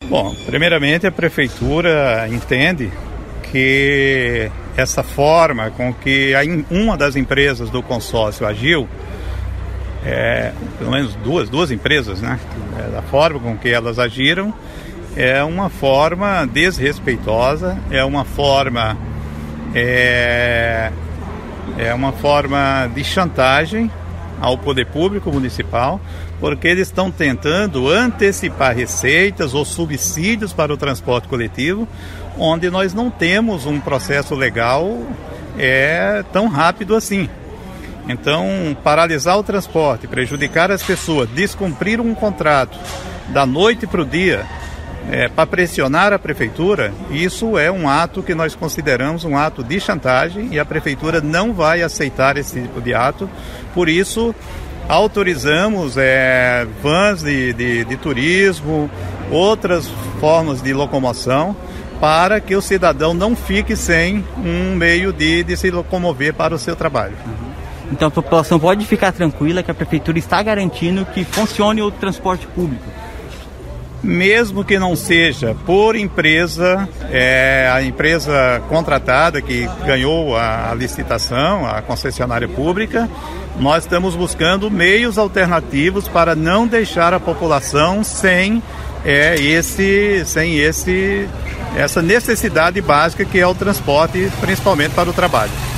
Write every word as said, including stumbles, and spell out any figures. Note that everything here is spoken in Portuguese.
Bom, primeiramente a Prefeitura entende que essa forma com que a, uma das empresas do consórcio agiu, é, pelo menos duas, duas empresas, né? É, da forma com que elas agiram, é uma forma desrespeitosa, é uma forma, é, é uma forma de chantagem ao poder público municipal, porque eles estão tentando antecipar receitas ou subsídios para o transporte coletivo, onde nós não temos um processo legal é, tão rápido assim. Então, paralisar o transporte, prejudicar as pessoas, descumprir um contrato da noite para o dia, é, para pressionar a Prefeitura, isso é um ato que nós consideramos um ato de chantagem e a Prefeitura não vai aceitar esse tipo de ato. Por isso, autorizamos é, vans de, de, de turismo, outras formas de locomoção, para que o cidadão não fique sem um meio de, de se locomover para o seu trabalho. Então a população pode ficar tranquila que a Prefeitura está garantindo que funcione o transporte público? Mesmo que não seja por empresa, é, a empresa contratada que ganhou a, a licitação, a concessionária pública, nós estamos buscando meios alternativos para não deixar a população sem, é, esse, sem esse, essa necessidade básica que é o transporte, principalmente para o trabalho.